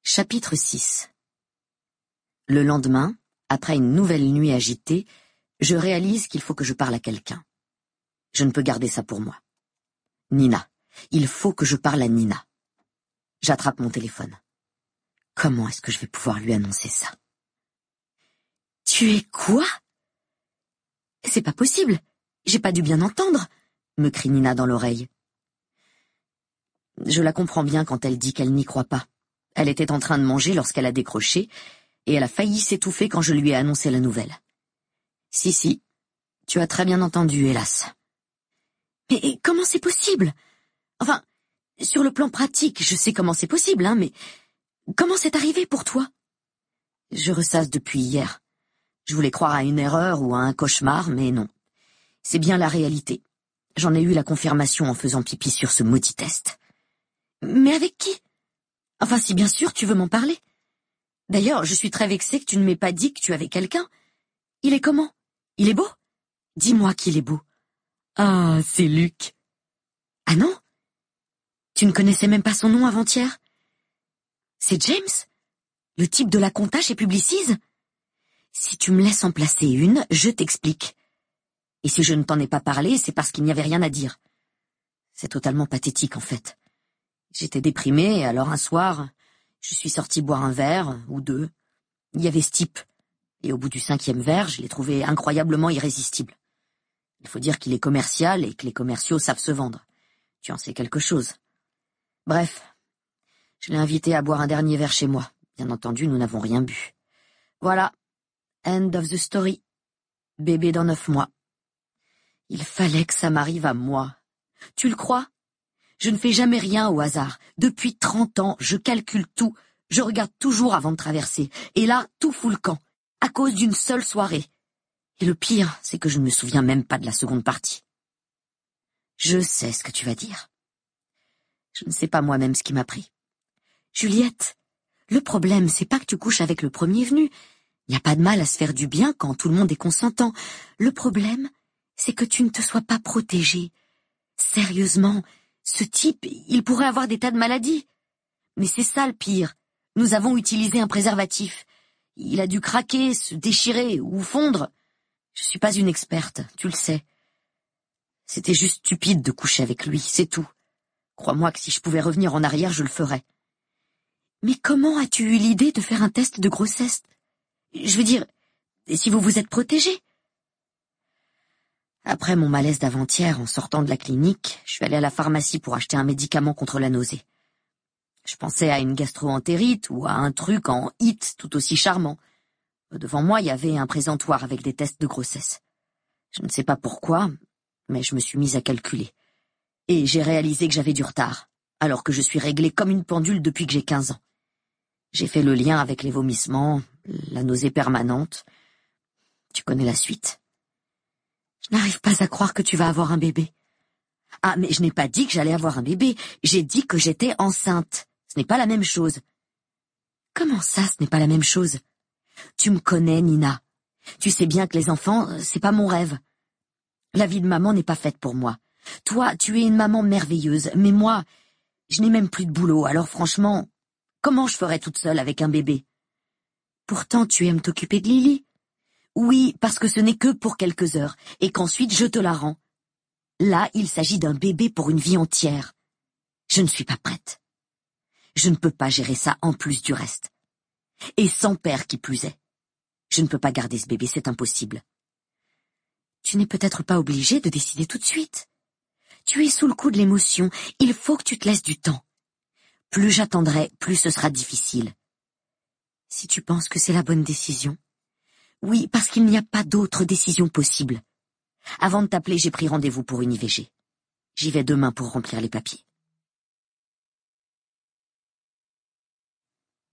Chapitre 6. Le lendemain, après une nouvelle nuit agitée, je réalise qu'il faut que je parle à quelqu'un. Je ne peux garder ça pour moi. Nina. Il faut que je parle à Nina. J'attrape mon téléphone. Comment est-ce que je vais pouvoir lui annoncer ça? Tu es quoi? C'est pas possible. J'ai pas dû bien entendre, me crie Nina dans l'oreille. Je la comprends bien quand elle dit qu'elle n'y croit pas. Elle était en train de manger lorsqu'elle a décroché, et elle a failli s'étouffer quand je lui ai annoncé la nouvelle. Si, tu as très bien entendu, hélas. Mais comment c'est possible? Enfin, sur le plan pratique, je sais comment c'est possible, mais comment c'est arrivé pour toi? Je ressasse depuis hier. Je voulais croire à une erreur ou à un cauchemar, mais non. C'est bien la réalité. J'en ai eu la confirmation en faisant pipi sur ce maudit test. Mais avec qui? Enfin, si bien sûr tu veux m'en parler. D'ailleurs, je suis très vexée que tu ne m'aies pas dit que tu avais quelqu'un. Il est comment? Il est beau? Dis-moi qu'il est beau. Ah, c'est Luc. Ah non? Tu ne connaissais même pas son nom avant-hier? C'est James? Le type de la compta chez Publicis? Si tu me laisses en placer une, je t'explique. Et si je ne t'en ai pas parlé, c'est parce qu'il n'y avait rien à dire. C'est totalement pathétique, en fait. J'étais déprimée, et alors un soir, je suis sortie boire un verre, ou deux. Il y avait ce type. Et au bout du 5e verre, je l'ai trouvé incroyablement irrésistible. Il faut dire qu'il est commercial et que les commerciaux savent se vendre. Tu en sais quelque chose. Bref, je l'ai invité à boire un dernier verre chez moi. Bien entendu, nous n'avons rien bu. Voilà. End of the story. Bébé dans 9 mois. Il fallait que ça m'arrive à moi. Tu le crois? Je ne fais jamais rien au hasard. Depuis 30 ans, je calcule tout. Je regarde toujours avant de traverser. Et là, tout fout le camp. À cause d'une seule soirée. Et le pire, c'est que je ne me souviens même pas de la seconde partie. Je sais ce que tu vas dire. Je ne sais pas moi-même ce qui m'a pris. Juliette, le problème, c'est pas que tu couches avec le premier venu. Il n'y a pas de mal à se faire du bien quand tout le monde est consentant. Le problème, c'est que tu ne te sois pas protégée. Sérieusement, ce type, il pourrait avoir des tas de maladies. Mais c'est ça le pire. Nous avons utilisé un préservatif. Il a dû craquer, se déchirer ou fondre. Je suis pas une experte, tu le sais. C'était juste stupide de coucher avec lui, c'est tout. Crois-moi que si je pouvais revenir en arrière, je le ferais. Mais comment as-tu eu l'idée de faire un test de grossesse? Je veux dire, si vous vous êtes protégé? Après mon malaise d'avant-hier, en sortant de la clinique, je suis allée à la pharmacie pour acheter un médicament contre la nausée. Je pensais à une gastro-entérite ou à un truc en HIT tout aussi charmant. Devant moi, il y avait un présentoir avec des tests de grossesse. Je ne sais pas pourquoi, mais je me suis mise à calculer. Et j'ai réalisé que j'avais du retard, alors que je suis réglée comme une pendule depuis que j'ai 15 ans. J'ai fait le lien avec les vomissements, la nausée permanente. Tu connais la suite. Je n'arrive pas à croire que tu vas avoir un bébé. Ah, mais je n'ai pas dit que j'allais avoir un bébé, j'ai dit que j'étais enceinte. Ce n'est pas la même chose. Comment ça, ce n'est pas la même chose? Tu me connais, Nina. Tu sais bien que les enfants, c'est pas mon rêve. La vie de maman n'est pas faite pour moi. Toi, tu es une maman merveilleuse, mais moi, je n'ai même plus de boulot, alors franchement, comment je ferais toute seule avec un bébé? Pourtant, tu aimes t'occuper de Lily. Oui, parce que ce n'est que pour quelques heures, et qu'ensuite je te la rends. Là, il s'agit d'un bébé pour une vie entière. Je ne suis pas prête. Je ne peux pas gérer ça en plus du reste. Et sans père qui plus est. Je ne peux pas garder ce bébé, c'est impossible. Tu n'es peut-être pas obligé de décider tout de suite. Tu es sous le coup de l'émotion, il faut que tu te laisses du temps. Plus j'attendrai, plus ce sera difficile. Si tu penses que c'est la bonne décision. Oui, parce qu'il n'y a pas d'autre décision possible. Avant de t'appeler, j'ai pris rendez-vous pour une IVG. J'y vais demain pour remplir les papiers.